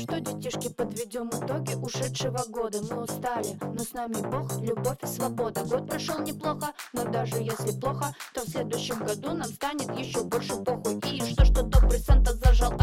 что, детишки, подведем итоги ушедшего года. Мы устали, но с нами Бог, любовь и свобода. Год прошел неплохо, но даже если плохо, то в следующем году нам станет еще больше похуй. И что добрый Санта зажал